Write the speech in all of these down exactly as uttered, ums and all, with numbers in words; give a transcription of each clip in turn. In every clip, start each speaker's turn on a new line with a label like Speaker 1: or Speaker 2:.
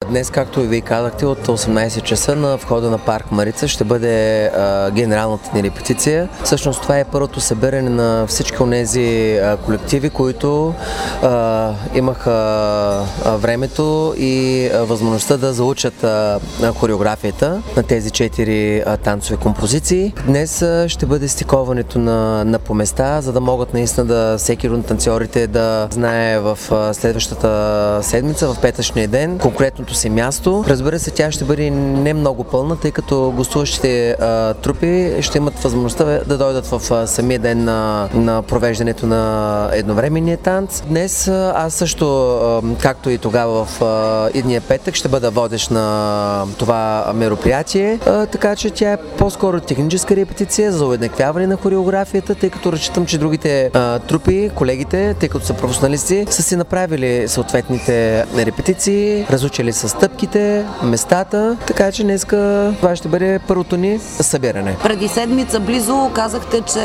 Speaker 1: Днес, както и вие казахте, от осемнайсет часа на входа на парк Марица ще бъде а, генералната ни репетиция. Всъщност това е първото събиране на всички онези а, колективи, които а, имаха а, времето и а, възможността да заучат а, хореографията на тези четири а, танцови композиции. Днес а, ще бъде стиковането на, на по места, за да могат наистина да всеки един от танцорите да знае в а, следващата седмица, в петъчния ден, конкретното си място. Разбира се, тя ще бъде не много пълна, тъй като гостуващите а, трупи ще имат възможността да дойдат в а, самия ден на, на провеждането на едновременния танц. Днес а, аз също, а, както и тогава в а, идния петък, ще бъда водещ на това мероприятие, а, така че тя е по-скоро техническа репетиция за уеднаквяване на хореографията, тъй като разчитам, че другите а, трупи, колегите, тъй като са професионалисти, са си направили съответните репетиции, разучили са стъпките, местата, така че днеска това ще бъде първото ни събиране.
Speaker 2: Преди седмица близо казахте, че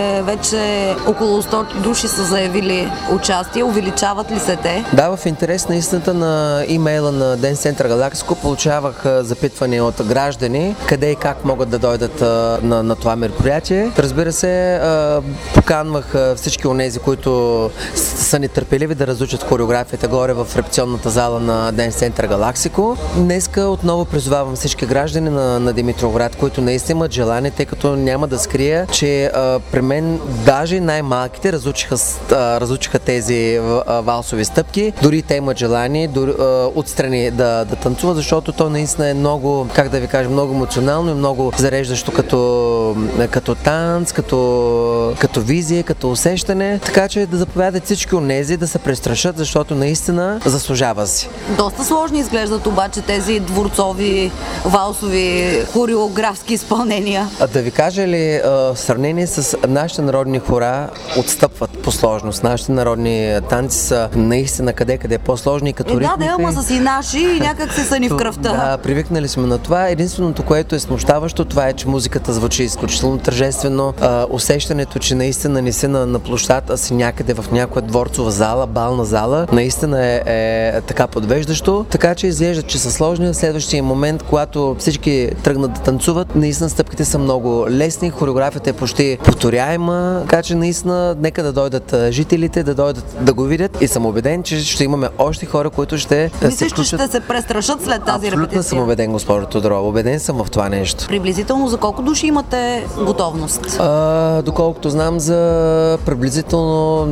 Speaker 2: вече около сто души са заявили участие. Увеличават ли се те?
Speaker 1: Да, в интерес на истината на имейла на Dance Center Галактико получавах запитване от граждани къде и как могат да дойдат на, на това мероприятие. Разбира се, поканвах всички онези, които са нетърпеливи да разучат хореографията горе в репетиционната зала на Dance Center Галактико. Днеска отново призовавам всички граждани на, на Димитровград, които наистина имат желание, тъй като няма да скрия, че а, при мен даже най-малките разучиха, а, разучиха тези а, валсови стъпки. Дори те имат желание дори, а, отстрани да, да танцуват, защото то наистина е много, как да ви кажа, много емоционално и много зареждащо като, като танц, като, като визия, като усещане. Така че да заповядат всички онези да се престрашат, защото наистина заслужава си.
Speaker 2: Доста сложни изглеждат обаче тези дворцови, валсови, хореографски изпълнения.
Speaker 1: А да ви кажа ли, в сравнение с нашите народни хора отстъпват по сложност. Нашите народни танци са наистина къде-къде по-сложни като
Speaker 2: е,
Speaker 1: ритмика.
Speaker 2: Да, да, ама са си наши и някак се са ни в кръвта.
Speaker 1: Да, привикнали сме на това. Единственото, което е смущаващо, това е, че музиката звучи изключително тържествено. А, усещането, че наистина не си на, на площад, а си някъде в някоя дворцова зала, бална зала, наистина е, е така подвеждащо. Така че изглежда, че са сложни. В следващия момент, когато всички тръгнат да танцуват, наистина стъпките са много лесни, хореографията е почти повторяема, така че наистина нека да дойдат жителите, да дойдат да го видят и съм убеден, че ще имаме още хора, които ще
Speaker 2: Мислиш,
Speaker 1: се включат.
Speaker 2: че ще се престрашат след тази
Speaker 1: Абсолютно
Speaker 2: репетиция?
Speaker 1: съм убеден, госпожо Тодорова. Убеден съм в това нещо.
Speaker 2: Приблизително за колко души имате готовност?
Speaker 1: А, доколкото знам, за приблизително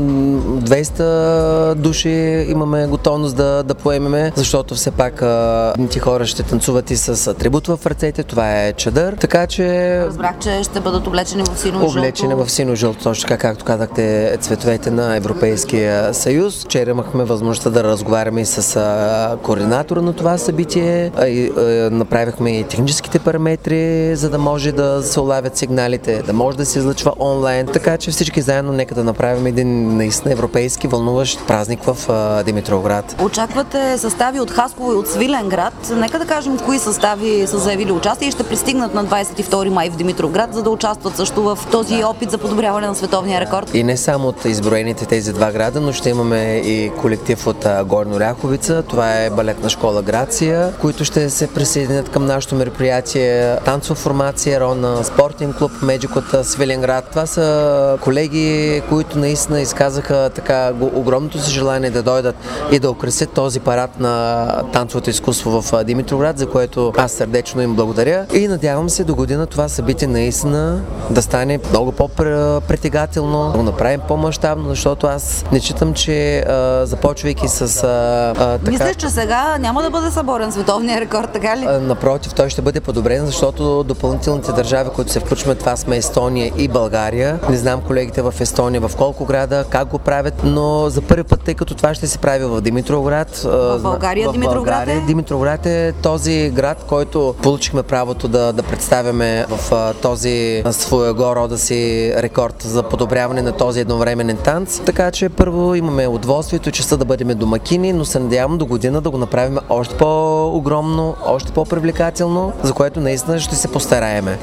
Speaker 1: двеста души имаме готовност да, да поемеме, защото все пак а, ти хора ще танцуват и с атрибут в ръцете, това е чадър, така че...
Speaker 2: Разбрах, че ще бъдат облечени в сино-жълто.
Speaker 1: Облечени в сино-жълто, точно така, както казахте, цветовете на Европейския съюз. Вчера имахме възможността да разговаряме и с а, координатора на това събитие, а, и, а, направихме и техническите параметри, за да може да се улавят сигналите, да може да се излъчва онлайн, така че всички заедно нека да направим един наистина европейски вълнуващ празник в а, Димитровград.
Speaker 2: Очаквате състави от Хасково и от Свиленград. Нека да кажем кои състави са заявили участие и ще пристигнат на двадесет и втори май в Димитровград, за да участват също в този опит за подобряване на световния рекорд.
Speaker 1: И не само от изброените тези два града, но ще имаме и колектив от Горна Оряховица. Това е балетна школа Грация, които ще се присъединят към нашето мероприятие. Танцова формация Рона, спортен клуб Меджик от Свиленград. Това са колеги, които наистина изказаха така огромното си желание да дойдат и да украсят този парад на танцовото изкуство в Димитровград, за което аз сърдечно им благодаря. И надявам се до година това събитие наистина да стане много по-притегателно, да го направим по-мащабно, защото аз не считам, че а, започвайки с а, а, така...
Speaker 2: Мислиш, че сега няма да бъде съборен световния рекорд, така ли?
Speaker 1: А, напротив, той ще бъде подобрен, защото допълнителните държави, които се включваме, това сме Естония и България. Не знам колегите в Естония в колко града, как го правят, но за първи път, тъй като това ще се прави в Димитровград.
Speaker 2: В България, в Димитровград
Speaker 1: България.
Speaker 2: е?
Speaker 1: Димитровград е този град, който получихме правото да, да представяме в а, този своего рода си рекорд за подобряване на този едновременен танц. Така че първо имаме удоволствието и честа да бъдем домакини, но се надявам до година да го направим още по-огромно, още по-привлекателно, за което наистина ще се постараеме.